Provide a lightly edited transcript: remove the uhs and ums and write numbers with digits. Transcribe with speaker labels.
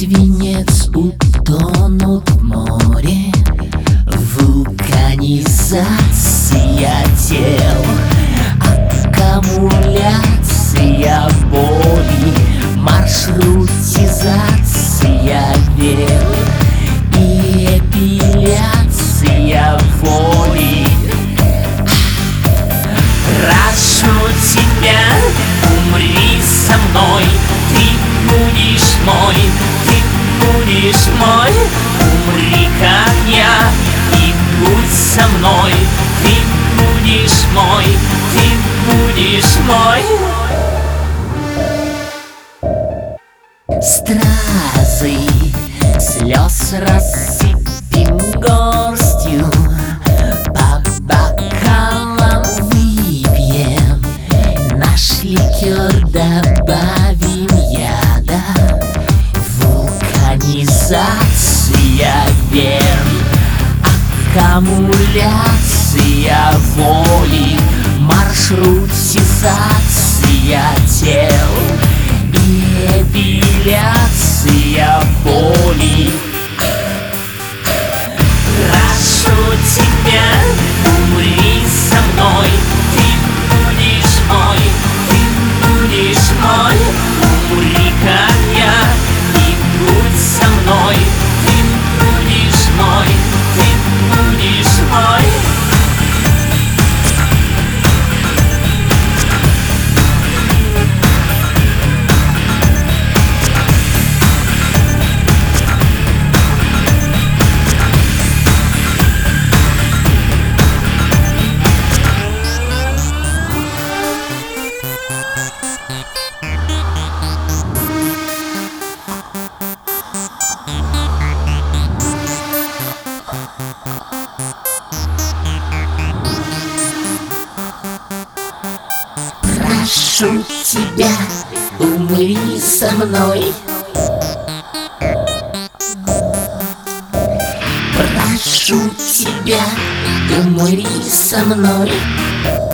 Speaker 1: свинец утонут в море. Вулканизация тел, аккумуляция боли, маршрутизация вен и эпиляция воли. Прошу тебя, умри со мной, ты будешь мой, ты будешь мой. Умри, как я, и будь со мной, ты будешь мой, ты будешь мой. Стразы слез рассыпем горстью, по бокалам выпьем, наш ликер добавим яда. Вулканизация вен, аккумуляция воли, маршрутизация тел и эпиляция боли. Прошу тебя, умри со мной, ты будешь мой, ты будешь мой. Умри, как я, и будь со мной, ты будешь мой, ты будешь мой. Прошу тебя, умри со мной. Прошу тебя, умри со мной.